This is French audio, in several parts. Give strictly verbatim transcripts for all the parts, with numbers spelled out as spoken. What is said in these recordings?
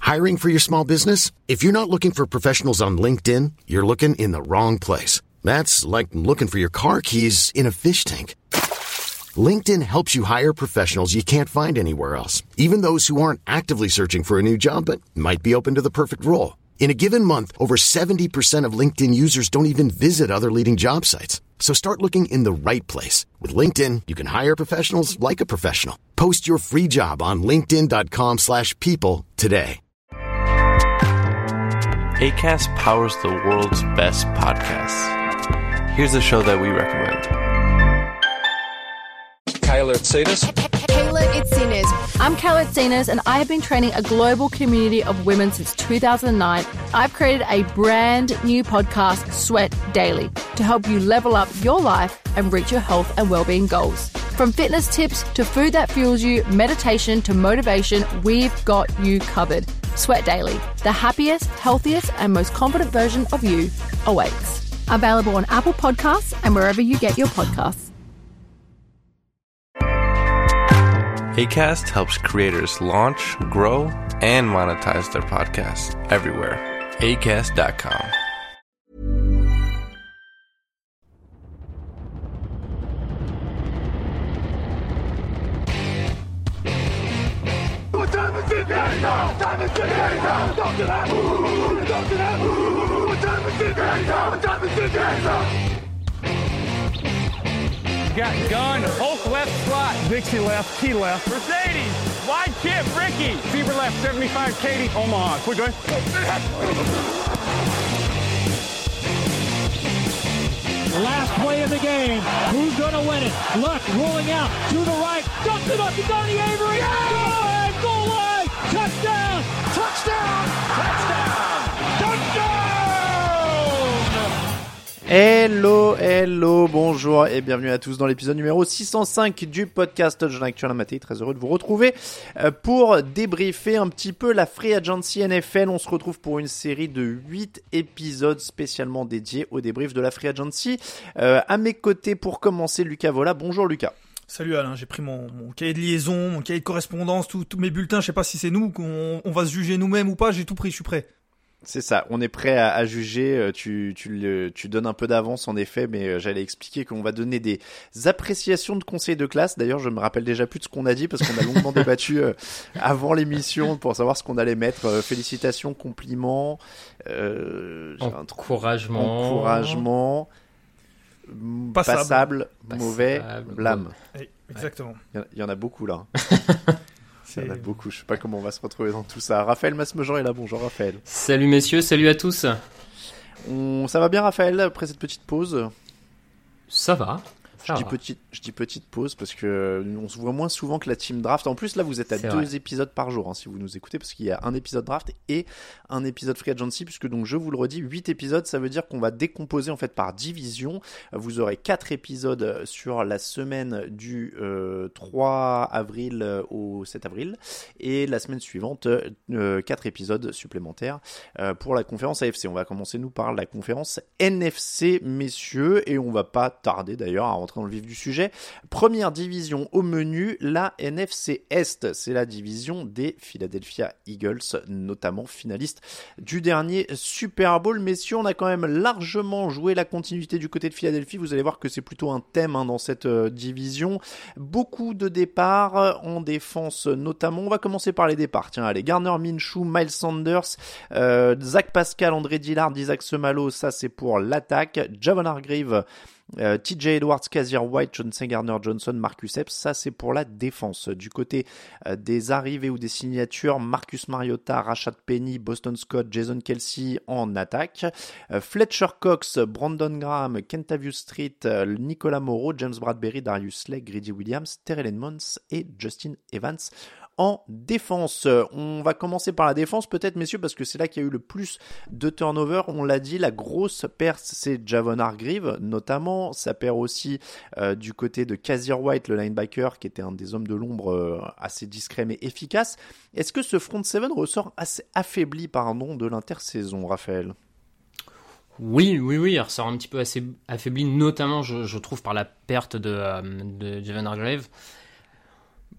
Hiring for your small business? If you're not looking for professionals on LinkedIn, you're looking in the wrong place. That's like looking for your car keys in a fish tank. LinkedIn helps you hire professionals you can't find anywhere else, even those who aren't actively searching for a new job but might be open to the perfect role. In a given month, over seventy percent of LinkedIn users don't even visit other leading job sites. So start looking in the right place. With LinkedIn, you can hire professionals like a professional. Post your free job on linkedin dot com slash people today. Acast powers the world's best podcasts. Here's a show that we recommend. Kayla Itsinas. Kayla Itsinas. I'm Kayla Itsinas, and I have been training a global community of women since two thousand nine. I've created a brand new podcast, Sweat Daily, to help you level up your life and reach your health and well-being goals. From fitness tips to food that fuels you, meditation to motivation, we've got you covered. Sweat Daily, the happiest, healthiest, and most confident version of you awaits. Available on Apple Podcasts and wherever you get your podcasts. Acast helps creators launch, grow, and monetize their podcasts everywhere. acast dot com. What time is it now? Time is it now? Talk to that. Talk to that. What time is it now? What time is it now? Got gun, Hulk left slot, Dixie left, Key left, Mercedes, wide chip, Ricky, Fever left, seventy-five, Katie, Omaha, quick going. Last play of the game, who's gonna win it? Luck rolling out to the right, dumps it up to Donnie Avery, yeah! Go ahead, goal line, touchdown, touchdown, touchdown, touchdown! Hello, hello, bonjour et bienvenue à tous dans l'épisode numéro six cent cinq du podcast Touchdown Actuel Maté. Très heureux de vous retrouver pour débriefer un petit peu la Free Agency N F L. On se retrouve pour une série de huit épisodes spécialement dédiés au débrief de la Free Agency. Euh, à mes côtés pour commencer, Lucas Vola. Bonjour Lucas. Salut Alain, j'ai pris mon, mon cahier de liaison, mon cahier de correspondance, tous mes bulletins. Je sais pas si c'est nous, qu'on on va se juger nous-mêmes ou pas. J'ai tout pris, je suis prêt. C'est ça, on est prêt à, à juger, tu, tu, le, tu donnes un peu d'avance en effet, mais j'allais expliquer qu'on va donner des appréciations de conseils de classe. D'ailleurs, je me rappelle déjà plus de ce qu'on a dit parce qu'on a longuement débattu avant l'émission pour savoir ce qu'on allait mettre. Félicitations, compliments, euh, encouragement, encouragement passable, passable, passable mauvais, passable. blâme. Oui, exactement. Il y, y en a beaucoup là. Il y en a beaucoup, je sais pas comment on va se retrouver dans tout ça. Raphaël Masmejean est là, bonjour Raphaël. Salut messieurs, salut à tous. On... Ça va bien Raphaël, après cette petite pause? Ça va. Je dis, petite, je dis petite pause parce que on se voit moins souvent que la team draft. En plus, là, vous êtes à C'est deux vrai. épisodes par jour, hein, si vous nous écoutez, parce qu'il y a un épisode draft et un épisode free agency, puisque donc je vous le redis, huit épisodes, ça veut dire qu'on va décomposer en fait par division. Vous aurez quatre épisodes sur la semaine du euh, trois avril au sept avril et la semaine suivante, euh, quatre épisodes supplémentaires euh, pour la conférence A F C. On va commencer nous par la conférence N F C, messieurs, et on va pas tarder d'ailleurs à rentrer dans le vif du sujet. Première division au menu, la N F C Est, c'est la division des Philadelphia Eagles, notamment finalistes du dernier Super Bowl. Messieurs, on a quand même largement joué la continuité du côté de Philadelphie. Vous allez voir que c'est plutôt un thème hein, dans cette euh, division. Beaucoup de départs en défense notamment. On va commencer par les départs. Tiens, allez, Gardner Minshew, Miles Sanders, euh, Zach Pascal, André Dillard, Isaac Seumalo, ça c'est pour l'attaque. Javon Hargrave, Euh, T J Edwards, Kazir White, Chauncey Gardner-Johnson, Marcus Epps, ça c'est pour la défense. Du côté euh, des arrivées ou des signatures, Marcus Mariota, Rashad Penny, Boston Scott, Jason Kelce en attaque, euh, Fletcher Cox, Brandon Graham, Kentavious Street, euh, Nicolas Moreau, James Bradbury, Darius Slay, Grady Williams, Terrell Edmonds et Justin Evans en défense. On va commencer par la défense peut-être messieurs parce que c'est là qu'il y a eu le plus de turnover. On l'a dit, la grosse perte c'est Javon Hargrave notamment. Ça perd aussi euh, du côté de Kazir White, le linebacker qui était un des hommes de l'ombre euh, assez discret mais efficace. Est-ce que ce front seven ressort assez affaibli pardon, de l'intersaison, Raphaël? Oui, oui, oui, il ressort un petit peu assez affaibli, notamment je, je trouve par la perte de, euh, de Javon Hargrave.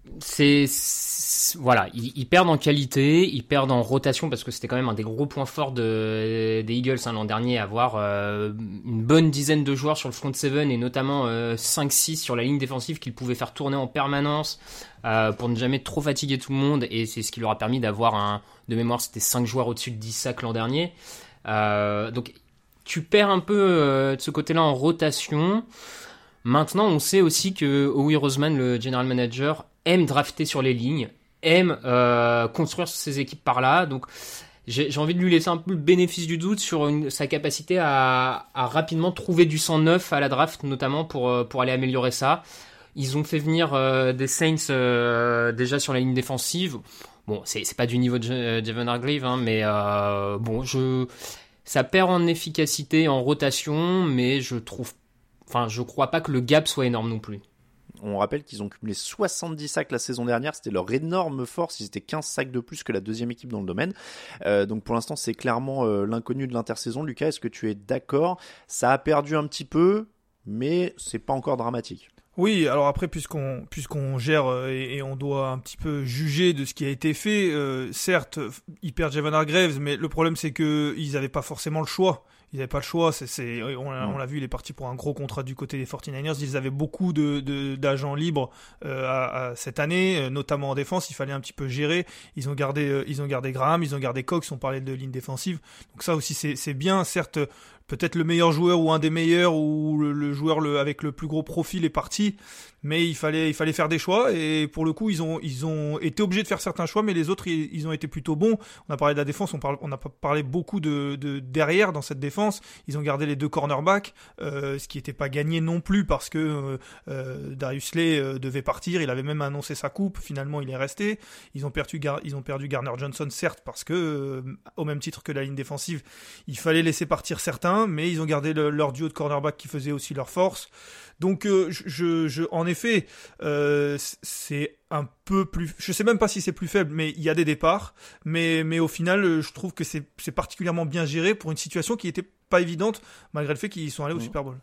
c'est, c'est voilà, ils, ils perdent en qualité, ils perdent en rotation parce que c'était quand même un des gros points forts de, des Eagles hein, l'an dernier, avoir euh, une bonne dizaine de joueurs sur le front seven et notamment euh, cinq six sur la ligne défensive qu'ils pouvaient faire tourner en permanence euh, pour ne jamais trop fatiguer tout le monde, et c'est ce qui leur a permis d'avoir un, de mémoire c'était cinq joueurs au-dessus de dix sacs l'an dernier. Euh, donc tu perds un peu euh, de ce côté-là en rotation. Maintenant, on sait aussi que Howie Roseman, le general manager, aime drafter sur les lignes, aime euh, construire ses équipes par là. Donc, j'ai, j'ai envie de lui laisser un peu le bénéfice du doute sur une, sa capacité à, à rapidement trouver du sang neuf à la draft, notamment pour, pour aller améliorer ça. Ils ont fait venir euh, des Saints euh, déjà sur la ligne défensive. Bon, c'est, c'est pas du niveau de Javon Hargrave, hein, mais euh, bon, je, ça perd en efficacité, en rotation, mais je trouve Enfin, je crois pas que le gap soit énorme non plus. On rappelle qu'ils ont cumulé soixante-dix sacs la saison dernière, c'était leur énorme force, ils étaient quinze sacs de plus que la deuxième équipe dans le domaine. Euh, donc pour l'instant, c'est clairement euh, l'inconnu de l'intersaison. Lucas, est-ce que tu es d'accord ? Ça a perdu un petit peu, mais c'est pas encore dramatique. Oui, alors après, puisqu'on puisqu'on gère euh, et, et on doit un petit peu juger de ce qui a été fait, euh, certes, ils perdent Javon Hargrave, mais le problème c'est que ils avaient pas forcément le choix. Ils n'avaient pas le choix, c'est, c'est, on, l'a, on l'a vu, il est parti pour un gros contrat du côté des forty-niners. Ils avaient beaucoup de, de, d'agents libres euh, à, à cette année, notamment en défense. Il fallait un petit peu gérer. Ils ont gardé, euh, ils ont gardé Graham, ils ont gardé Cox. On parlait de ligne défensive. Donc ça aussi, c'est, c'est bien. Certes, peut-être le meilleur joueur ou un des meilleurs ou le, le joueur le, avec le plus gros profil est parti, mais il fallait, il fallait faire des choix. Et pour le coup, ils ont, ils ont été obligés de faire certains choix, mais les autres, ils, ils ont été plutôt bons. On a parlé de la défense, on, parle, on a parlé beaucoup de, de derrière dans cette défense. Ils ont gardé les deux cornerbacks, euh, ce qui n'était pas gagné non plus parce que euh, Darius Slay euh, devait partir. Il avait même annoncé sa coupe. Finalement, il est resté. Ils ont perdu, Gar- ils ont perdu Garner Johnson, certes, parce que euh, au même titre que la ligne défensive, il fallait laisser partir certains, mais ils ont gardé le, leur duo de cornerback qui faisait aussi leur force. Donc, euh, je, je, en effet, euh, c'est un peu plus. Je sais même pas si c'est plus faible, mais il y a des départs. Mais, mais au final, je trouve que c'est, c'est particulièrement bien géré pour une situation qui était pas évidente, malgré le fait qu'ils sont allés au mmh. Super Bowl.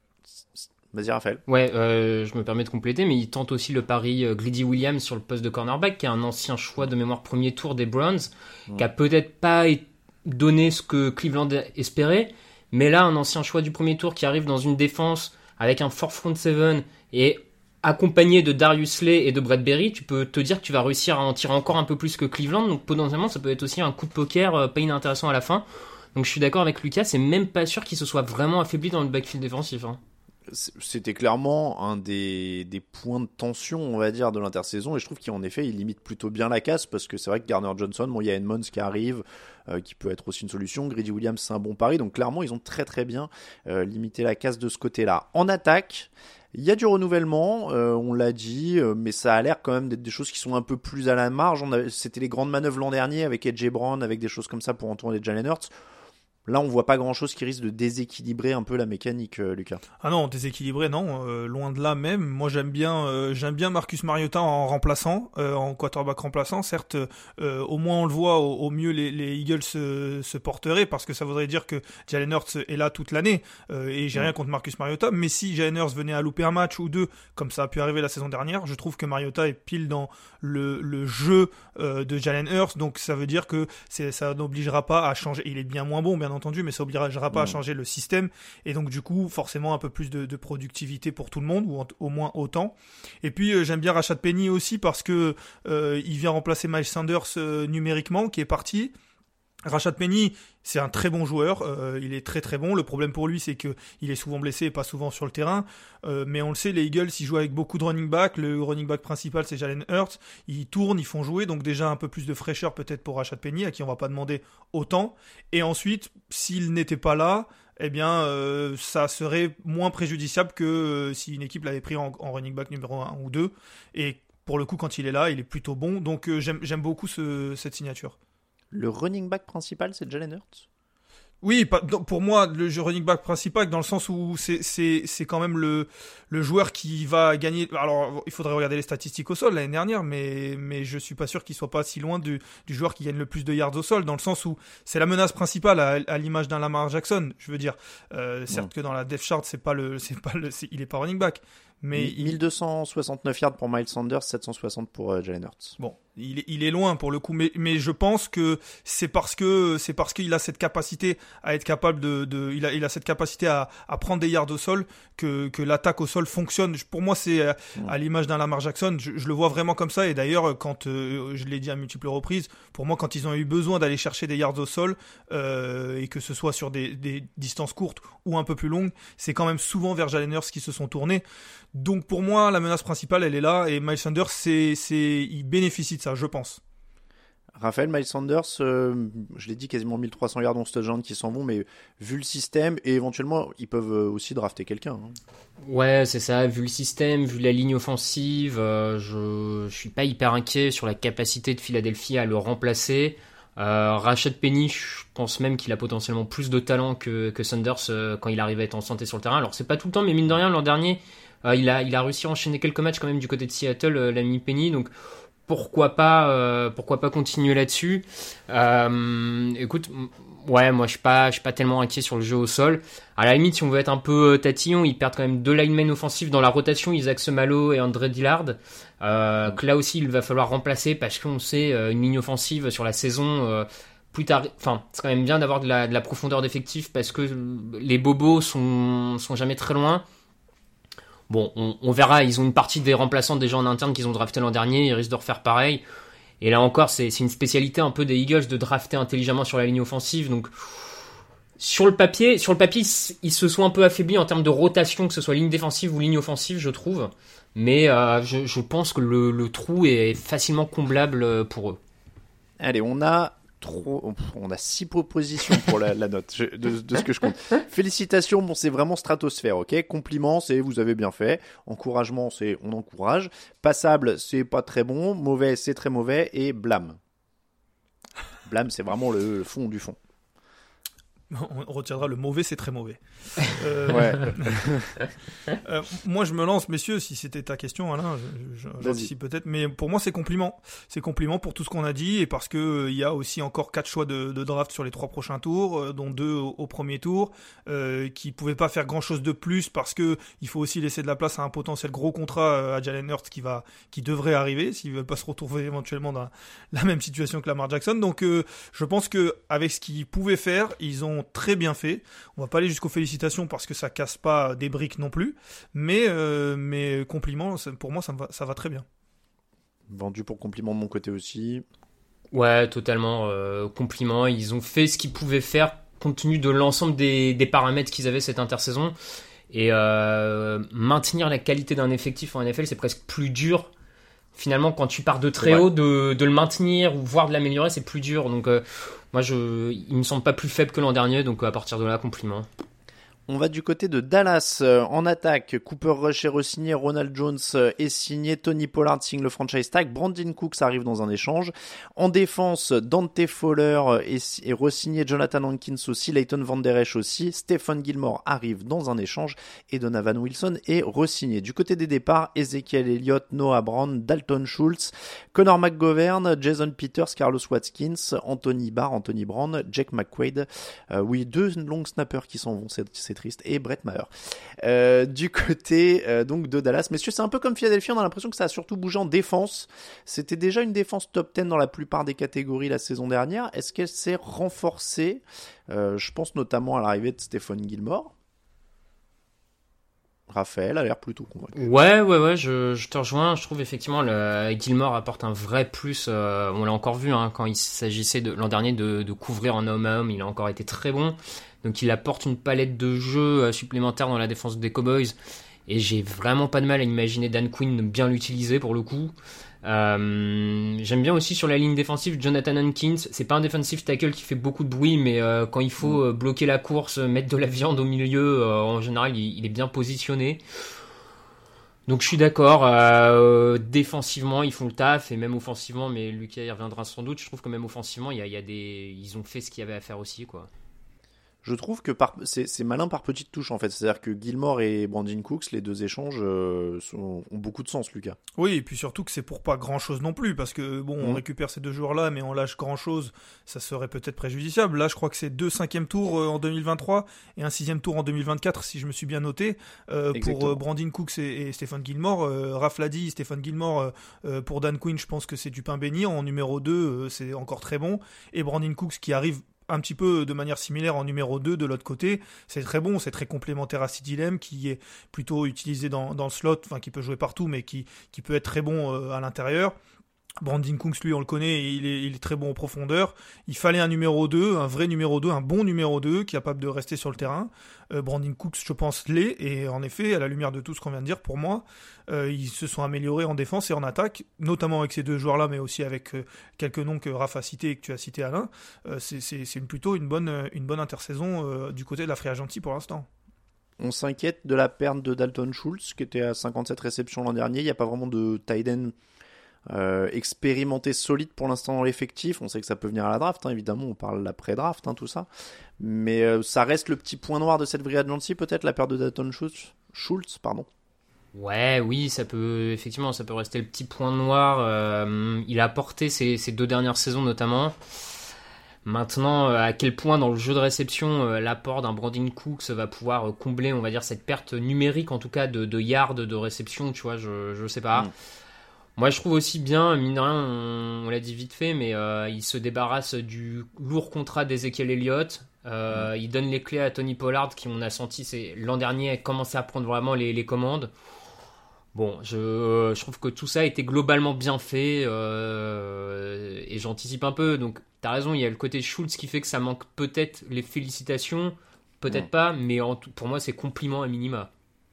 Vas-y, Raphaël. Ouais, euh, je me permets de compléter, mais ils tentent aussi le pari euh, Greedy Williams sur le poste de cornerback, qui est un ancien choix de mémoire premier tour des Browns, mmh. qui a peut-être pas donné ce que Cleveland espérait, mais là, un ancien choix du premier tour qui arrive dans une défense avec un fort front seven et accompagné de Darius Slay et de Bradbury, tu peux te dire que tu vas réussir à en tirer encore un peu plus que Cleveland, donc potentiellement ça peut être aussi un coup de poker euh, pas inintéressant à la fin. Donc je suis d'accord avec Lucas, c'est même pas sûr qu'il se soit vraiment affaibli dans le backfield défensif. Hein. C'était clairement un des, des points de tension, on va dire, de l'intersaison, et je trouve qu'en effet, il limite plutôt bien la casse, parce que c'est vrai que Garner Johnson, bon, il y a Edmonds qui arrive, euh, qui peut être aussi une solution, Greedy Williams, c'est un bon pari, donc clairement, ils ont très très bien euh, limité la casse de ce côté-là. En attaque, il y a du renouvellement, euh, on l'a dit, euh, mais ça a l'air quand même d'être des choses qui sont un peu plus à la marge. On a, c'était les grandes manœuvres l'an dernier avec A J Brown, avec des choses comme ça pour entourer Jalen Hurts. Là, on voit pas grand-chose qui risque de déséquilibrer un peu la mécanique, euh, Lucas. Ah non, déséquilibré, non, euh, loin de là même. Moi, j'aime bien, euh, j'aime bien Marcus Mariota en remplaçant, euh, en quarterback remplaçant. Certes, euh, au moins on le voit, au, au mieux les, les Eagles se, se porteraient, parce que ça voudrait dire que Jalen Hurts est là toute l'année. Euh, et j'ai ouais. rien contre Marcus Mariota, mais si Jalen Hurts venait à louper un match ou deux, comme ça a pu arriver la saison dernière, je trouve que Mariota est pile dans le, le jeu euh, de Jalen Hurts. Donc ça veut dire que c'est, ça n'obligera pas à changer. Il est bien moins bon, bien entendu, mais ça n'obligera pas mmh. à changer le système, et donc du coup forcément un peu plus de, de productivité pour tout le monde, ou en, au moins autant. Et puis euh, j'aime bien Rashad Penny aussi, parce que euh, il vient remplacer Miles Sanders euh, numériquement, qui est parti. Rashad Penny, c'est un très bon joueur, euh, il est très très bon. Le problème pour lui, c'est que il est souvent blessé et pas souvent sur le terrain. Euh, mais on le sait, les Eagles, ils jouent avec beaucoup de running back. Le running back principal, c'est Jalen Hurts. Ils tournent, ils font jouer, donc déjà un peu plus de fraîcheur peut-être pour Rashad Penny, à qui on va pas demander autant. Et ensuite, s'il n'était pas là, eh bien, euh, ça serait moins préjudiciable que euh, si une équipe l'avait pris en, en running back numéro un ou deux. Et pour le coup, quand il est là, il est plutôt bon. Donc euh, j'aime, j'aime beaucoup ce, cette signature. Le running back principal, c'est Jalen Hurts ? Oui, pour moi, le running back principal, dans le sens où c'est, c'est, c'est quand même le, le joueur qui va gagner. Alors, il faudrait regarder les statistiques au sol l'année dernière, mais, mais je suis pas sûr qu'il soit pas si loin du, du joueur qui gagne le plus de yards au sol, dans le sens où c'est la menace principale, à, à l'image d'un Lamar Jackson. Je veux dire, euh, certes mmh. que dans la depth chart, c'est pas le, c'est pas le, c'est, il est pas running back, Mais mille deux cent soixante-neuf yards pour Miles Sanders, sept cent soixante pour euh, Jalen Hurts. Bon, il est, il est loin pour le coup, mais, mais je pense que c'est parce que c'est parce qu'il a cette capacité à être capable de, de il a, il a cette capacité à, à prendre des yards au sol que, que l'attaque au sol fonctionne. Pour moi, c'est à, à l'image d'un Lamar Jackson. Je, je le vois vraiment comme ça. Et d'ailleurs, quand euh, je l'ai dit à multiples reprises, pour moi, quand ils ont eu besoin d'aller chercher des yards au sol euh, et que ce soit sur des, des distances courtes ou un peu plus longues, c'est quand même souvent vers Jalen Hurts qui se sont tournés. Donc pour moi, la menace principale, elle est là, et Miles Sanders, c'est, c'est, il bénéficie de ça, je pense. Raphaël, Miles Sanders, euh, je l'ai dit, quasiment mille trois cents yards, onze touchdowns qui s'en vont, mais vu le système, et éventuellement, ils peuvent aussi drafter quelqu'un. Hein. Ouais, c'est ça, vu le système, vu la ligne offensive, euh, je, je suis pas hyper inquiet sur la capacité de Philadelphie à le remplacer. Euh, Rashad Penny, je pense même qu'il a potentiellement plus de talent que, que Sanders euh, quand il arrive à être en santé sur le terrain. Alors c'est pas tout le temps, mais mine de rien, l'an dernier, euh, il a, il a réussi à enchaîner quelques matchs quand même du côté de Seattle, euh, l'ami Penny, donc pourquoi pas, euh, pourquoi pas continuer là-dessus. Euh, écoute, ouais, moi je suis pas, je suis pas tellement inquiet sur le jeu au sol. À la limite, si on veut être un peu tatillon, ils perdent quand même deux linemen offensifs dans la rotation, Isaac Semalo et André Dillard. Euh, que là aussi il va falloir remplacer parce qu'on sait euh, une ligne offensive sur la saison euh, plus tard, enfin c'est quand même bien d'avoir de la, de la profondeur d'effectif parce que les bobos sont, sont jamais très loin. Bon, on, on verra, ils ont une partie des remplaçants déjà en interne qu'ils ont drafté l'an dernier, ils risquent de refaire pareil, et là encore c'est, c'est une spécialité un peu des Eagles de drafter intelligemment sur la ligne offensive, donc sur le papier, sur le papier ils se sont un peu affaiblis en termes de rotation, que ce soit ligne défensive ou ligne offensive je trouve. Mais euh, je, je pense que le, le trou est facilement comblable pour eux. Allez, on a trop, on a six propositions pour la, la note je, de, de ce que je compte. Félicitations, bon c'est vraiment stratosphère, ok. Compliments, c'est vous avez bien fait. Encouragement, c'est on encourage. Passable, c'est pas très bon. Mauvais, c'est très mauvais. Et blâme. Blâme, c'est vraiment le, le fond du fond. On retiendra le mauvais, c'est très mauvais. Euh, ouais. euh, moi, je me lance, messieurs, si c'était ta question, Alain, je, je, j'anticipe peut-être, mais pour moi, c'est compliment. C'est compliment pour tout ce qu'on a dit et parce que euh, il y a aussi encore quatre choix de, de draft sur les trois prochains tours, euh, dont deux au, au premier tour, euh, qui pouvaient pas faire grand-chose de plus parce que il faut aussi laisser de la place à un potentiel gros contrat euh, à Jalen Hurts qui va, qui devrait arriver s'ils veulent pas se retrouver éventuellement dans la même situation que Lamar Jackson. Donc, euh, je pense que avec ce qu'ils pouvaient faire, ils ont très bien fait. On va pas aller jusqu'aux félicitations parce que ça casse pas des briques non plus, mais euh, mais compliments, pour moi ça va ça va très bien. Vendu pour compliment de mon côté aussi. Ouais, totalement euh, compliment. Ils ont fait ce qu'ils pouvaient faire compte tenu de l'ensemble des, des paramètres qu'ils avaient cette intersaison et euh, maintenir la qualité d'un effectif en N F L, c'est presque plus dur. Finalement, quand tu pars de très ouais. haut, de, de le maintenir ou voire de l'améliorer, c'est plus dur. Donc, euh, moi, je, il me semble pas plus faible que l'an dernier. Donc, à partir de là, compliment. On va du côté de Dallas. Euh, en attaque, Cooper Rush est re-signé, Ronald Jones euh, est signé, Tony Pollard signe le franchise tag, Brandon Cooks arrive dans un échange. En défense, Dante Fowler est, est re-signé, Jonathan Hankins aussi, Leighton Van Der Esch aussi, Stephen Gilmore arrive dans un échange et Donovan Wilson est re-signé. Du côté des départs, Ezekiel Elliott, Noah Brown, Dalton Schultz, Connor McGovern, Jason Peters, Carlos Watkins, Anthony Barr, Anthony Brown, Jake McQuaid. Euh, oui, deux longs snappers qui s'en vont, c'est, c'est triste, et Brett Maher. Euh, du côté euh, donc de Dallas, messieurs, c'est un peu comme Philadelphie, on a l'impression que ça a surtout bougé en défense. C'était déjà une défense top dix dans la plupart des catégories la saison dernière. Est-ce qu'elle s'est renforcée? euh, Je pense notamment à l'arrivée de Stephen Gilmore. Raphaël a l'air plutôt convaincu. Ouais, ouais, ouais, je, je te rejoins. Je trouve effectivement le Gilmore apporte un vrai plus. Euh, on l'a encore vu hein, quand il s'agissait de l'an dernier de, de couvrir en homme à homme, il a encore été très bon. Donc il apporte une palette de jeux supplémentaire dans la défense des Cowboys. Et j'ai vraiment pas de mal à imaginer Dan Quinn bien l'utiliser pour le coup. Euh, j'aime bien aussi sur la ligne défensive Jonathan Hankins. C'est pas un defensive tackle qui fait beaucoup de bruit, mais euh, quand il faut euh, bloquer la course, mettre de la viande au milieu, euh, en général il, il est bien positionné. Donc je suis d'accord, euh, défensivement ils font le taf et même offensivement, mais Lucas y reviendra sans doute. Je trouve que même offensivement il y a, il y a des, ils ont fait ce qu'il y avait à faire aussi quoi. Je trouve que par, c'est, c'est malin par petites touches en fait. C'est-à-dire que Gilmore et Brandin Cooks, les deux échanges euh, sont, ont beaucoup de sens, Lucas. Oui, et puis surtout que c'est pour pas grand-chose non plus, parce que bon, mmh. on récupère ces deux joueurs-là, mais on lâche grand-chose, ça serait peut-être préjudiciable. Là, je crois que c'est deux cinquièmes tours euh, en deux mille vingt-trois et un sixième tour en deux mille vingt-quatre, si je me suis bien noté, euh, pour euh, Brandin Cooks et, et Stephen Gilmore. Euh, Raph l'a dit, Stephen Gilmore, euh, euh, pour Dan Quinn, je pense que c'est du pain béni. En numéro deux, euh, c'est encore très bon. Et Brandin Cooks qui arrive un petit peu de manière similaire en numéro deux de l'autre côté, c'est très bon, c'est très complémentaire à Sidi Lamb qui est plutôt utilisé dans, dans le slot, enfin qui peut jouer partout mais qui, qui peut être très bon euh, à l'intérieur. Brandin Cooks, lui, on le connaît, et il est, il est très bon en profondeur. Il fallait un numéro deux, un vrai numéro deux, un bon numéro deux, capable de rester sur le terrain. Euh, Brandin Cooks, je pense, l'est, et en effet, à la lumière de tout ce qu'on vient de dire, pour moi, euh, ils se sont améliorés en défense et en attaque, notamment avec ces deux joueurs-là, mais aussi avec euh, quelques noms que Raph a cités et que tu as cité, Alain. Euh, c'est, c'est, c'est une, plutôt une bonne, une bonne intersaison euh, du côté de la free agency pour l'instant. On s'inquiète de la perte de Dalton Schultz, qui était à cinquante-sept réceptions l'an dernier. Il n'y a pas vraiment de tight end Euh, expérimenté, solide pour l'instant dans l'effectif. On sait que ça peut venir à la draft, hein, évidemment, on parle de l'après-draft, hein, tout ça. Mais euh, ça reste le petit point noir de cette free agency, peut-être, la perte de Dalton Schultz, Schultz pardon. Ouais, oui, ça peut, effectivement, ça peut rester le petit point noir. Euh, il a apporté ces, ces deux dernières saisons, notamment. Maintenant, à quel point dans le jeu de réception, l'apport d'un Brandin Cooks va pouvoir combler, on va dire, cette perte numérique, en tout cas, de, de yards de réception, tu vois, je, je sais pas. Mm. Moi, je trouve aussi bien, mine de rien, on, on l'a dit vite fait, mais euh, il se débarrasse du lourd contrat d'Ezekiel Elliott. Euh, mmh. Il donne les clés à Tony Pollard, qui, on a senti, c'est, l'an dernier, a commencé à prendre vraiment les, les commandes. Bon, je, je trouve que tout ça a été globalement bien fait, euh, et j'anticipe un peu. Donc, t'as raison, il y a le côté Schultz qui fait que ça manque peut-être les félicitations, peut-être mmh. pas, mais en, pour moi, c'est compliment à minima.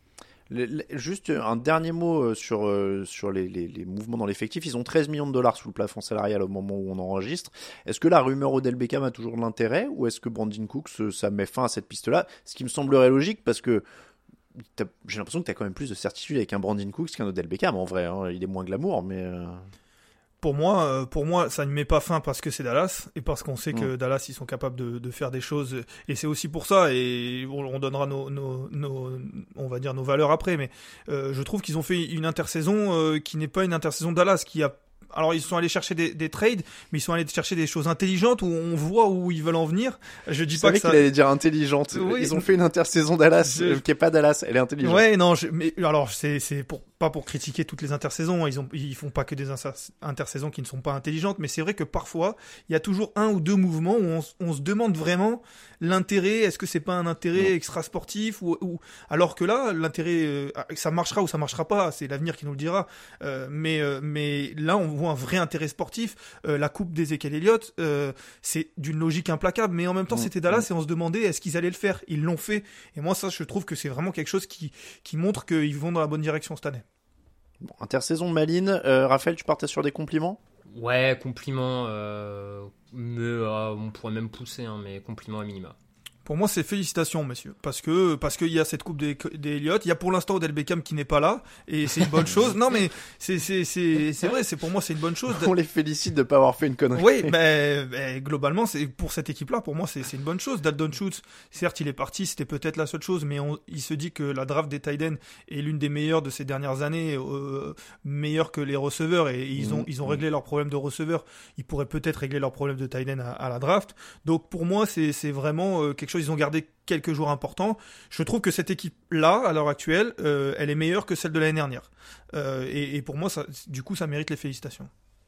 Juste un dernier mot sur, sur les, les, les mouvements dans l'effectif. Ils ont treize millions de dollars sous le plafond salarial au moment où on enregistre. Est-ce que la rumeur Odell Beckham a toujours de l'intérêt, ou est-ce que Brandin Cooks, ça met fin à cette piste-là? Ce qui me semblerait logique, parce que j'ai l'impression que tu as quand même plus de certitude avec un Brandin Cooks qu'un Odell Beckham, en vrai. Hein. Il est moins glamour, mais... Pour moi, pour moi, ça ne met pas fin parce que c'est Dallas et parce qu'on sait que mmh. Dallas, ils sont capables de, de faire des choses, et c'est aussi pour ça, et on, on donnera nos, nos, nos, on va dire nos valeurs après, mais euh, je trouve qu'ils ont fait une intersaison euh, qui n'est pas une intersaison Dallas, qui a Alors ils sont allés chercher des, des trades, mais ils sont allés chercher des choses intelligentes où on voit où ils veulent en venir. Je dis je pas savais que ça... qu'il allait dire intelligente. Oui. Ils ont fait une intersaison Dallas je... qui est pas Dallas, elle est intelligente. Ouais, non, je... mais alors c'est c'est pour pas pour critiquer toutes les intersaisons. Ils ont ils font pas que des intersaisons qui ne sont pas intelligentes, mais c'est vrai que parfois il y a toujours un ou deux mouvements où on, on se demande vraiment l'intérêt. Est-ce que c'est pas un intérêt non. extra sportif ou, ou alors que là l'intérêt euh, ça marchera ou ça marchera pas, c'est l'avenir qui nous le dira. Euh, mais euh, mais là on voit un vrai intérêt sportif. Euh, la coupe d'Ezekiel Elliott, euh, c'est d'une logique implacable, mais en même temps, mmh, c'était Dallas mmh. et on se demandait est-ce qu'ils allaient le faire. Ils l'ont fait. Et moi, ça, je trouve que c'est vraiment quelque chose qui, qui montre qu'ils vont dans la bonne direction cette année. Bon, intersaison Maline. Euh, Raphaël, tu partais sur des compliments ? Ouais, compliments. Euh, mais, euh, on pourrait même pousser, hein, mais compliments à minima. Pour moi, c'est félicitations, messieurs, parce que parce qu'il y a cette coupe des, des Elliott, il y a pour l'instant Odell Beckham qui n'est pas là, et c'est une bonne chose. Non, mais c'est c'est c'est c'est vrai, c'est pour moi c'est une bonne chose. On les félicite de pas avoir fait une connerie. Oui, mais, mais globalement, c'est pour cette équipe-là, pour moi, c'est c'est une bonne chose. Dalton Schultz, certes, il est parti, c'était peut-être la seule chose, mais on, il se dit que la draft des tight ends est l'une des meilleures de ces dernières années, euh, meilleure que les receveurs, et, et ils ont mmh. ils ont réglé leurs problèmes de receveurs. Ils pourraient peut-être régler leurs problèmes de tight end à, à la draft. Donc pour moi, c'est c'est vraiment euh, quelque chose. Ils ont gardé quelques joueurs importants. Je trouve que cette équipe-là, à l'heure actuelle, euh, elle est meilleure que celle de l'année dernière. Euh, et, et pour moi, ça, du coup, ça mérite les félicitations.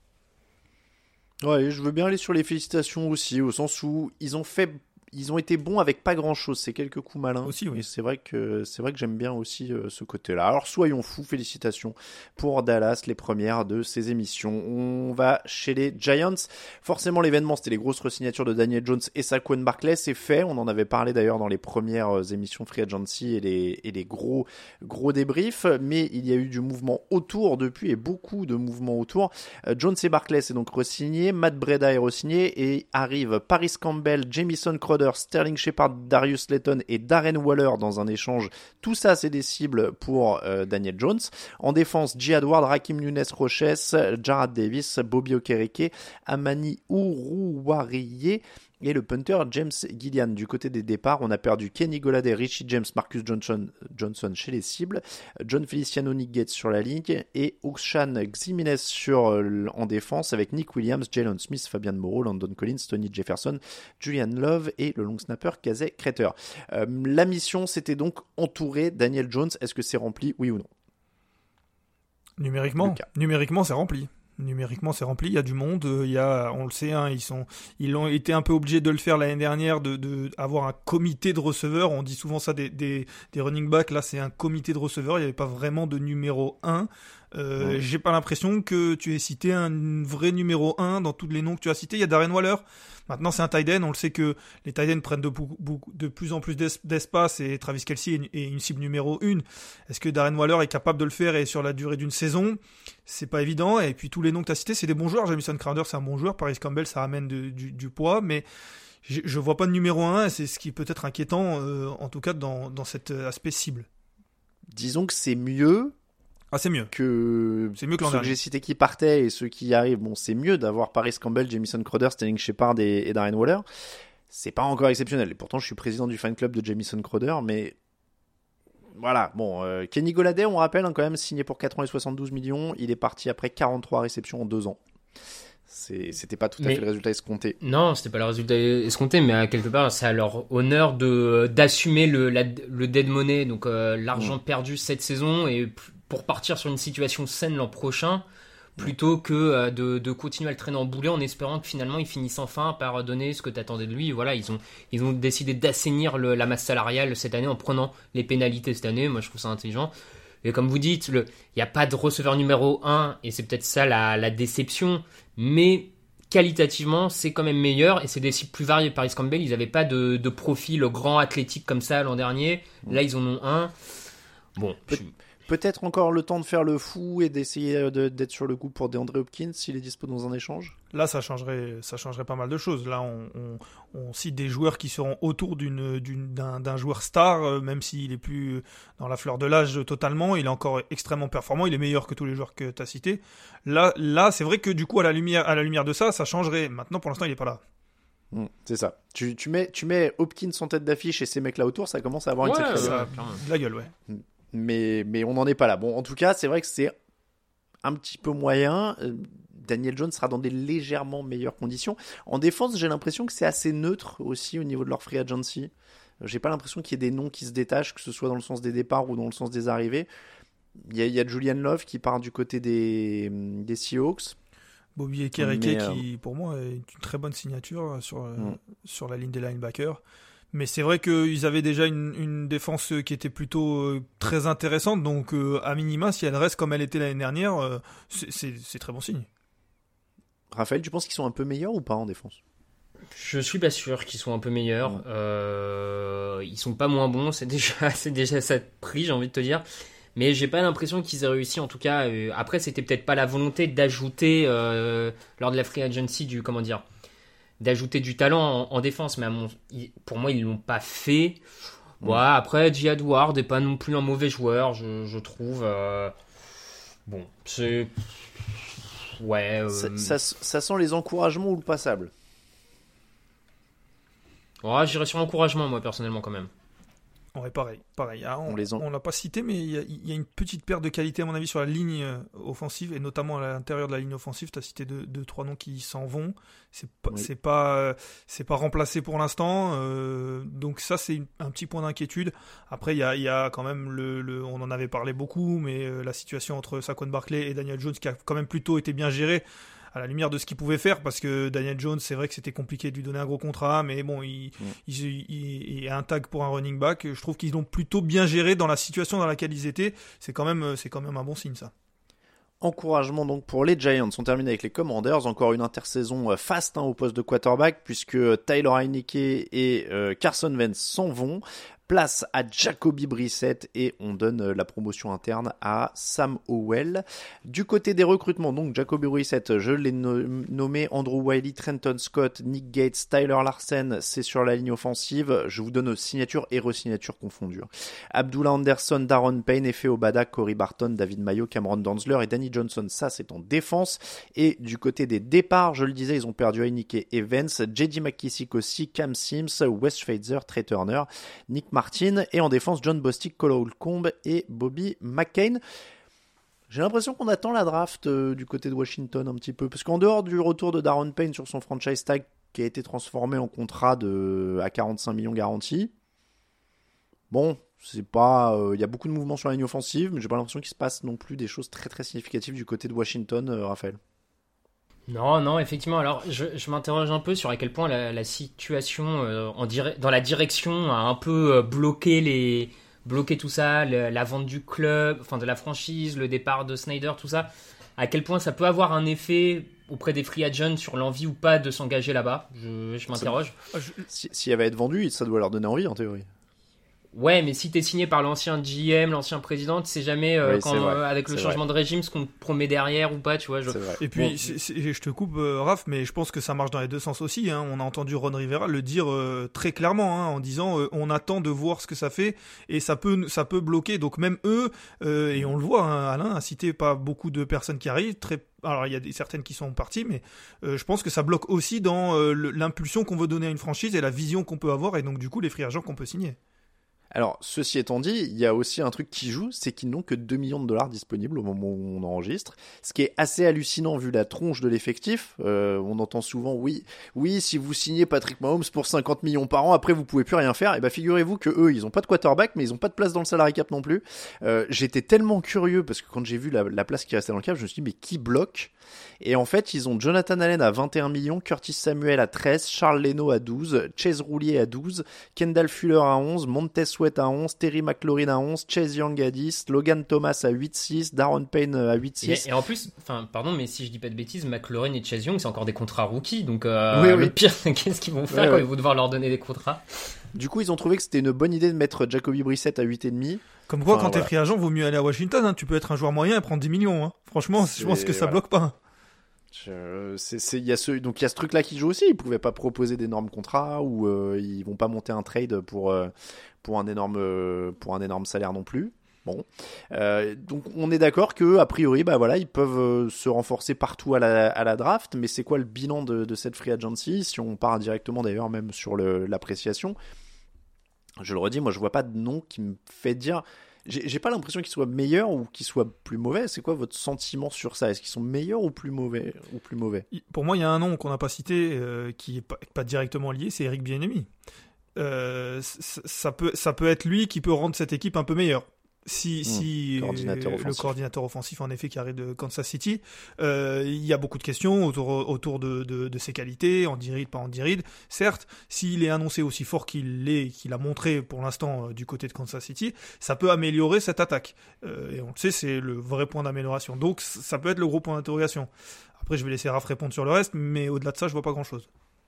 Ouais, je veux bien aller sur les félicitations aussi, au sens où ils ont fait... Ils ont été bons avec pas grand-chose, c'est quelques coups malins. Aussi, oui. Et c'est vrai que c'est vrai que j'aime bien aussi euh, ce côté-là. Alors soyons fous, félicitations pour Dallas, les premières de ces émissions. On va chez les Giants. Forcément, l'événement, c'était les grosses re-signatures de Daniel Jones et Saquon Barkley. C'est fait. On en avait parlé d'ailleurs dans les premières émissions Free Agency et les et les gros gros débriefs. Mais il y a eu du mouvement autour depuis et beaucoup de mouvements autour. Euh, Jones et Barkley, c'est donc re-signé. Matt Breida est re-signé et arrive Paris Campbell, Jamison Crowder, Sterling Shepard, Darius Slayton et Darren Waller dans un échange. Tout ça, c'est des cibles pour euh, Daniel Jones. En défense, J. Edward, Rakim Nunes-Roches, Jarrad Davis, Bobby Okereke, Amani Uruwariye, et le punter James Gillian. Du côté des départs, on a perdu Kenny Golladay, Richie James, Marcus Johnson, Johnson chez les cibles, John Feliciano, Nick Gates sur la ligne et Oxshan Ximenez sur, euh, en défense avec Nick Williams, Jalen Smith, Fabian Moreau, Landon Collins, Tony Jefferson, Julian Love et le long snapper Kazay Crater. Euh, la mission, c'était donc entourer Daniel Jones. Est-ce que c'est rempli, oui ou non? Numériquement, numériquement, c'est rempli. Numériquement, c'est rempli. Il y a du monde. Il y a, on le sait, hein, ils sont, ils ont été un peu obligés de le faire l'année dernière, de, de avoir un comité de receveurs. On dit souvent ça des, des, des running backs. Là, c'est un comité de receveurs. Il n'y avait pas vraiment de numéro un. Euh, ouais. J'ai pas l'impression que tu aies cité un vrai numéro un dans tous les noms que tu as cités. Il y a Darren Waller. Maintenant, c'est un tight end. On le sait que les tight ends prennent de, beaucoup, beaucoup, de plus en plus d'espace et Travis Kelce est une, est une cible numéro une. Est-ce que Darren Waller est capable de le faire et sur la durée d'une saison? C'est pas évident. Et puis, tous les noms que tu as cités, c'est des bons joueurs. Jamison Crowder, c'est un bon joueur. Paris Campbell, ça ramène de, du, du poids. Mais je, je vois pas de numéro un. C'est ce qui peut être inquiétant, euh, en tout cas, dans, dans cet aspect cible. Disons que c'est mieux. Ah, c'est mieux. Que, c'est mieux que l'an ceux dernier. que j'ai cités qui partaient et ceux qui arrivent. Bon, c'est mieux d'avoir Paris Campbell, Jamison Crowder, Sterling Shepard et, et Darren Waller. C'est pas encore exceptionnel. Et pourtant, je suis président du fan club de Jamison Crowder, mais voilà. Bon, euh, Kenny Golladay, on rappelle, hein, quand même, signé pour quatre ans et soixante-douze millions. Il est parti après quarante-trois réceptions en deux ans. C'est, c'était pas tout à mais, fait le résultat escompté. Non, c'était pas le résultat escompté, mais à quelque part, c'est à leur honneur de, d'assumer le, la, le dead money, donc euh, l'argent mmh. perdu cette saison, et pour partir sur une situation saine l'an prochain, plutôt que euh, de, de continuer à le traîner en boulet en espérant que finalement il finisse enfin par donner ce que t'attendais de lui. Voilà, ils ont, ils ont décidé d'assainir le, la masse salariale cette année en prenant les pénalités cette année. Moi, je trouve ça intelligent. Et comme vous dites, il n'y a pas de receveur numéro un, et c'est peut-être ça la, la déception, mais qualitativement, c'est quand même meilleur, et c'est des cibles plus variées. Paris Campbell, ils n'avaient pas de, de profil grand athlétique comme ça l'an dernier. Là, ils en ont un. Bon, Pe- je... Peut-être encore le temps de faire le fou et d'essayer de, d'être sur le coup pour DeAndre Hopkins s'il est dispo dans un échange. Là, ça changerait, ça changerait pas mal de choses. Là, on, on, on cite des joueurs qui seront autour d'une, d'une, d'un, d'un joueur star, euh, même s'il est plus dans la fleur de l'âge totalement. Il est encore extrêmement performant. Il est meilleur que tous les joueurs que tu as cités. Là, là, c'est vrai que du coup, à la lumière, à la lumière de ça, ça changerait. Maintenant, pour l'instant, il est pas là. Mmh, c'est ça. Tu, tu, mets, tu mets Hopkins en tête d'affiche et ces mecs-là autour, ça commence à avoir ouais, une sacrée ça, de la gueule, ouais. Mmh. Mais, mais on n'en est pas là. Bon, en tout cas, c'est vrai que c'est un petit peu moyen. Daniel Jones sera dans des légèrement meilleures conditions. En défense, j'ai l'impression que c'est assez neutre aussi au niveau de leur free agency. J'ai pas l'impression qu'il y ait des noms qui se détachent, que ce soit dans le sens des départs ou dans le sens des arrivées. Il y a, il y a Julian Love qui part du côté des, des Seahawks. Bobby Ekereke euh... qui, pour moi, est une très bonne signature sur, mm. sur la ligne des linebackers. Mais c'est vrai qu'ils avaient déjà une, une défense qui était plutôt euh, très intéressante. Donc, euh, à minima, si elle reste comme elle était l'année dernière, euh, c'est, c'est, c'est très bon signe. Raphaël, tu penses qu'ils sont un peu meilleurs ou pas en défense? Je suis pas sûr qu'ils soient un peu meilleurs. Ouais. Euh, ils sont pas moins bons. C'est déjà, c'est déjà ça de prix, j'ai envie de te dire. Mais j'ai pas l'impression qu'ils aient réussi. En tout cas, euh, après, c'était peut-être pas la volonté d'ajouter, euh, lors de la free agency, du, comment dire, d'ajouter du talent en, en défense, mais à mon, pour moi ils l'ont pas fait. Bon, ouais, après Jihad Ward est pas non plus un mauvais joueur, je, je trouve. Euh... Bon, c'est ouais. Euh... Ça, ça, ça sent les encouragements ou le passable. Ouais, j'irais sur encouragement moi personnellement quand même. Ouais, pareil, pareil. Ah, on, on les en... on l'a pas cité, mais il y, y a une petite perte de qualité à mon avis sur la ligne offensive et notamment à l'intérieur de la ligne offensive. Tu as cité deux, deux, trois noms qui s'en vont. C'est pas, oui. c'est pas, c'est pas remplacé pour l'instant. Euh, donc ça, c'est une, un petit point d'inquiétude. Après, il y a, y a quand même le, le, on en avait parlé beaucoup, mais euh, la situation entre Saquon Barkley et Daniel Jones qui a quand même plutôt été bien gérée. À la lumière de ce qu'il pouvait faire, parce que Daniel Jones, c'est vrai que c'était compliqué de lui donner un gros contrat, mais bon, il, mmh. il, il, il a un tag pour un running back. Je trouve qu'ils l'ont plutôt bien géré dans la situation dans laquelle ils étaient. C'est quand même, c'est quand même un bon signe, ça. Encouragement donc pour les Giants. On termine avec les Commanders. Encore une intersaison faste hein, au poste de quarterback, puisque Tyler Heinicke et euh, Carson Wentz s'en vont. Place à Jacoby Brissett et on donne la promotion interne à Sam Howell. Du côté des recrutements, donc Jacoby Brissett, je l'ai no- nommé Andrew Wiley, Trenton Scott, Nick Gates, Tyler Larsen, c'est sur la ligne offensive. Je vous donne signature et re-signature confondues. Abdullah Anderson, Daron Payne, Efe Obada, Corey Barton, David Mayo, Cameron Dantzler et Danny Johnson. Ça, c'est en défense. Et du côté des départs, je le disais, ils ont perdu Heineke Evans, J D McKissick aussi, Cam Sims, Wes Schweitzer, Trey Turner, Nick Martin, et en défense John Bostic, Cole Holcomb et Bobby McCain. J'ai l'impression qu'on attend la draft euh, du côté de Washington un petit peu, parce qu'en dehors du retour de Daron Payne sur son franchise tag qui a été transformé en contrat de à quarante-cinq millions garantis, bon, c'est pas, il euh, y a beaucoup de mouvements sur la ligne offensive, mais j'ai pas l'impression qu'il se passe non plus des choses très très significatives du côté de Washington, euh, Raphaël. Non, non, effectivement. Alors, je, je m'interroge un peu sur à quel point la, la situation euh, en dire, dans la direction a un peu euh, bloqué les, bloqué tout ça, le, la vente du club, enfin de la franchise, le départ de Snyder, tout ça. À quel point ça peut avoir un effet auprès des free agents sur l'envie ou pas de s'engager là-bas. Je, je m'interroge. Ça, si, si elle va être vendue, ça doit leur donner envie en théorie. Ouais, mais si t'es signé par l'ancien G M, l'ancien président, tu sais jamais euh, oui, quand, euh, avec le changement vrai. de régime ce qu'on te promet derrière ou pas, tu vois. Je... Et puis, bon. c'est, c'est, je te coupe, euh, Raph, mais je pense que ça marche dans les deux sens aussi. Hein. On a entendu Ron Rivera le dire euh, très clairement, hein, en disant euh, on attend de voir ce que ça fait et ça peut, ça peut bloquer. Donc même eux, euh, et on le voit, hein, Alain a cité pas beaucoup de personnes qui arrivent, très. Alors il y a des, certaines qui sont parties, mais euh, je pense que ça bloque aussi dans euh, le, l'impulsion qu'on veut donner à une franchise et la vision qu'on peut avoir et donc du coup les free agents qu'on peut signer. Alors, ceci étant dit, il y a aussi un truc qui joue, c'est qu'ils n'ont que deux millions de dollars disponibles au moment où on enregistre, ce qui est assez hallucinant vu la tronche de l'effectif. Euh, on entend souvent, oui, oui, si vous signez Patrick Mahomes pour cinquante millions par an, après vous pouvez plus rien faire. Et ben figurez-vous que eux, ils ont pas de quarterback, mais ils ont pas de place dans le salary cap non plus. Euh, j'étais tellement curieux parce que quand j'ai vu la, la place qui restait dans le cap, je me suis dit mais qui bloque ? Et en fait, ils ont Jonathan Allen à vingt et un millions, Curtis Samuel à treize, Charles Leno à douze, Chase Roulier à douze, Kendall Fuller à onze, Montez Sweat à onze, Terry McLaurin à onze, Chase Young à dix, Logan Thomas à huit six, Daron Payne à huit six. Et, et en plus, enfin, pardon, mais si je dis pas de bêtises, McLaurin et Chase Young, c'est encore des contrats rookies, donc euh, oui, le oui. pire, qu'est-ce qu'ils vont faire ouais, quand ouais. ils vont devoir leur donner des contrats ? Du coup, ils ont trouvé que c'était une bonne idée de mettre Jacoby Brissett à huit virgule cinq. Comme quoi, enfin, quand voilà. t'es free agent, vaut mieux aller à Washington. Hein. Tu peux être un joueur moyen et prendre dix millions. Hein. Franchement, C'est... je pense que ça voilà. bloque pas. Je... C'est, c'est... Il y a ce... Donc il y a ce truc-là qui joue aussi. Ils pouvaient pas proposer d'énormes contrats ou euh, ils vont pas monter un trade pour, euh, pour, un énorme, euh, pour un énorme salaire non plus. Bon, euh, donc on est d'accord que a priori, bah voilà, ils peuvent euh, se renforcer partout à la, à la draft. Mais c'est quoi le bilan de, de cette free agency ? Si on part directement d'ailleurs même sur le, l'appréciation, je le redis, moi je vois pas de nom qui me fait dire. J'ai, j'ai pas l'impression qu'ils soient meilleurs ou qu'ils soient plus mauvais. C'est quoi votre sentiment sur ça ? Est-ce qu'ils sont meilleurs ou plus mauvais ou plus mauvais ? Pour moi, il y a un nom qu'on n'a pas cité euh, qui est pas, pas directement lié, c'est Eric Bieniemy. Euh, c- ça peut, ça peut être lui qui peut rendre cette équipe un peu meilleure. Si, mmh, si coordinateur euh, le coordinateur offensif en effet qui arrive de Kansas City, euh, il y a beaucoup de questions autour, autour de, de, de ses qualités, Andy Reid, pas Andy Reid. Certes, s'il est annoncé aussi fort qu'il l'est, qu'il a montré pour l'instant euh, du côté de Kansas City, ça peut améliorer cette attaque. Euh, et on le sait, c'est le vrai point d'amélioration. Donc ça peut être le gros point d'interrogation. Après, je vais laisser Raph répondre sur le reste, mais au-delà de ça, je vois pas grand-chose.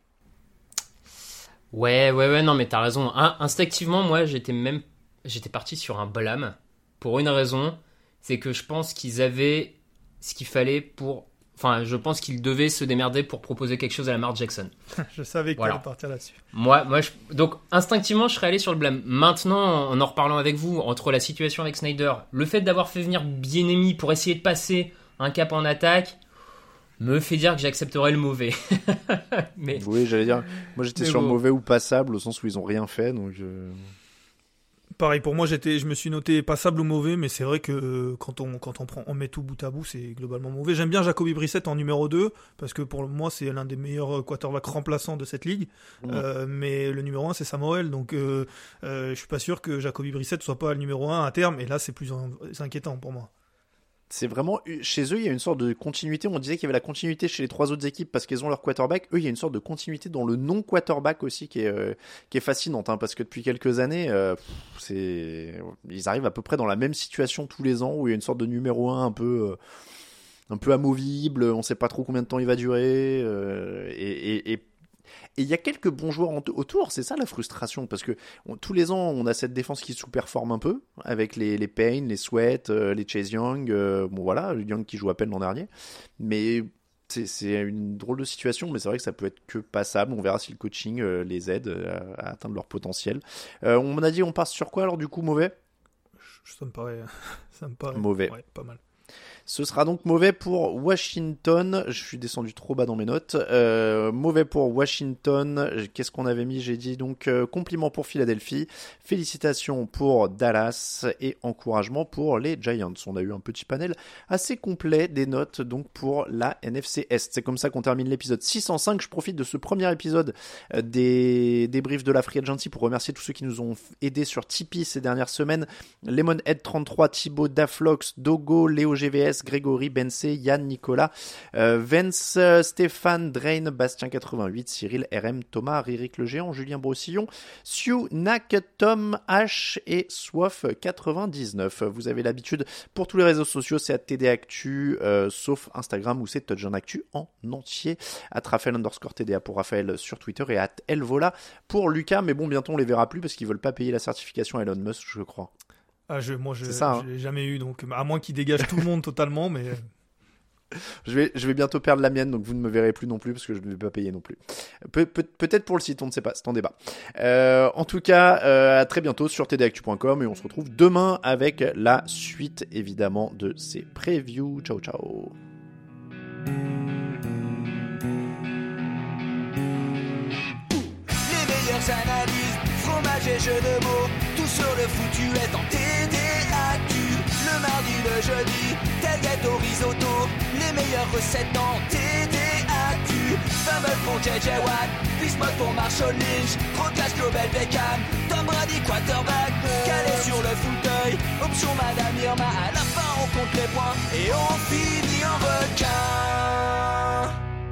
Ouais, ouais, ouais, non, mais t'as raison. In- instinctivement, moi, j'étais même, j'étais parti sur un blâme. Pour une raison, c'est que je pense qu'ils avaient ce qu'il fallait pour... Enfin, je pense qu'ils devaient se démerder pour proposer quelque chose à Lamar Jackson. Je savais qu'il voilà. allait partir là-dessus. Moi, moi je... Donc, instinctivement, je serais allé sur le blâme. Maintenant, en en reparlant avec vous, entre la situation avec Snyder, le fait d'avoir fait venir Bieniemy pour essayer de passer un cap en attaque, me fait dire que j'accepterais le mauvais. mais... Oui, j'allais dire, moi j'étais mais sur bon. mauvais ou passable, au sens où ils ont rien fait, donc... Je... Pareil, pour moi, j'étais, je me suis noté passable ou mauvais, mais c'est vrai que euh, quand on, quand on prend, on met tout bout à bout, c'est globalement mauvais. J'aime bien Jacoby Brissett en numéro deux, parce que pour moi, c'est l'un des meilleurs quarterbacks remplaçants de cette ligue. Mmh. Euh, mais le numéro un, c'est Sam Howell, donc euh, euh, je suis pas sûr que Jacoby Brissett soit pas le numéro un à terme, et là, c'est plus en, c'est inquiétant pour moi. C'est vraiment, chez eux, il y a une sorte de continuité. On disait qu'il y avait la continuité chez les trois autres équipes parce qu'ils ont leur quarterback. Eux, il y a une sorte de continuité dans le non-quarterback aussi qui est, euh, qui est fascinante, hein, parce que depuis quelques années, euh, pff, c'est... ils arrivent à peu près dans la même situation tous les ans où il y a une sorte de numéro un un peu, euh, un peu amovible. On sait pas trop combien de temps il va durer. Euh, et, et, et Et il y a quelques bons joueurs en- autour, c'est ça la frustration, parce que on- tous les ans, on a cette défense qui sous-performe un peu, avec les, les Payne, les Sweat, euh, les Chase Young, euh, bon voilà, Young qui joue à peine l'an dernier, mais c'est, c'est une drôle de situation, mais c'est vrai que ça peut être que passable, on verra si le coaching euh, les aide euh, à atteindre leur potentiel. Euh, on m'a dit, on passe sur quoi alors du coup, mauvais ? Ça me paraît, ça me paraît Mauvais. Ouais, pas mal. Ce sera donc mauvais pour Washington. Je suis descendu trop bas dans mes notes. Euh, mauvais pour Washington. Qu'est-ce qu'on avait mis ? J'ai dit donc euh, compliment pour Philadelphie, félicitations pour Dallas et encouragement pour les Giants. On a eu un petit panel assez complet des notes donc pour la N F C Est. C'est comme ça qu'on termine l'épisode six cent cinq. Je profite de ce premier épisode euh, des débriefs de la Free Agency pour remercier tous ceux qui nous ont aidés sur Tipeee ces dernières semaines. Lemonhead trente-trois, Thibaut, Daflox, Dogo, Léo G V S, Grégory, Bensé, Yann, Nicolas, euh, Vence, euh, Stéphane, Drain, Bastien quatre-vingt-huit, Cyril, R M, Thomas, Ririk le Géant, Julien Brossillon, Siu, Nak, Tom, H et Soif quatre-vingt-dix-neuf. Vous avez l'habitude pour tous les réseaux sociaux, c'est à T D Actu, euh, sauf Instagram où c'est Touchdown Actu en entier. À Raphaël underscore T D A pour Raphaël sur Twitter et à Elvola pour Lucas. Mais bon, bientôt on les verra plus parce qu'ils veulent pas payer la certification Elon Musk, je crois. Ah, je, moi, je, C'est ça, hein. je l'ai jamais eu, donc à moins qu'il dégage tout le monde totalement, mais Je vais, je vais bientôt perdre la mienne, donc vous ne me verrez plus non plus, parce que je ne vais pas payer non plus. Pe- pe- peut-être pour le site, on ne sait pas, c'est en débat. Euh, en tout cas, euh, à très bientôt sur t d actu point com, et on se retrouve demain avec la suite, évidemment, de ces previews. Ciao, ciao. Les meilleures analyses, fromage et jeux de mots, tout sur le foutu est en T D Actu. Le mardi, le jeudi, tailgate au risotto, les meilleures recettes en T D Actu. Fumble pour J J Watt, Bismuth pour Marshall Lynch, Proclash Global Beckham, Tom Brady quarterback, calé sur le fauteuil, option Madame Irma, à la fin on compte les points et on finit en requin.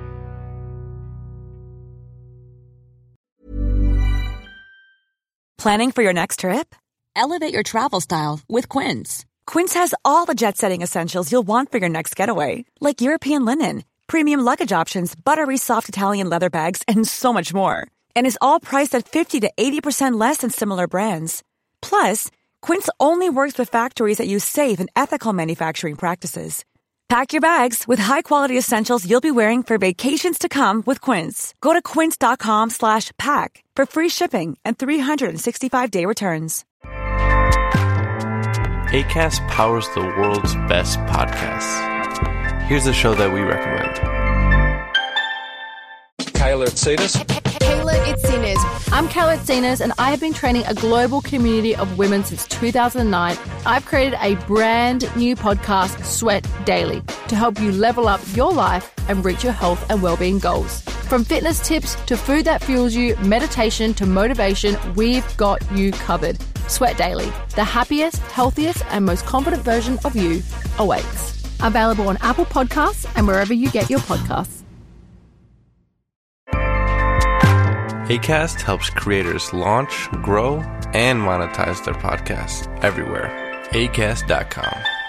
Planning for your next trip? Elevate your travel style with Quince. Quince has all the jet-setting essentials you'll want for your next getaway, like European linen, premium luggage options, buttery soft Italian leather bags, and so much more. And is all priced at fifty to eighty percent less than similar brands. Plus, Quince only works with factories that use safe and ethical manufacturing practices. Pack your bags with high-quality essentials you'll be wearing for vacations to come with Quince. Go to quince.com slash pack for free shipping and three sixty-five day returns. Acast powers the world's best podcasts. Here's a show that we recommend. Kayla Itsinas. Kayla Itsinas. I'm Kayla Itsinas, and I have been training a global community of women since two thousand nine. I've created a brand new podcast, Sweat Daily, to help you level up your life and reach your health and well-being goals. From fitness tips to food that fuels you, meditation to motivation, we've got you covered. Sweat Daily, the happiest, healthiest, and most confident version of you awaits. Available on Apple Podcasts and wherever you get your podcasts. Acast helps creators launch, grow, and monetize their podcasts everywhere. acast dot com.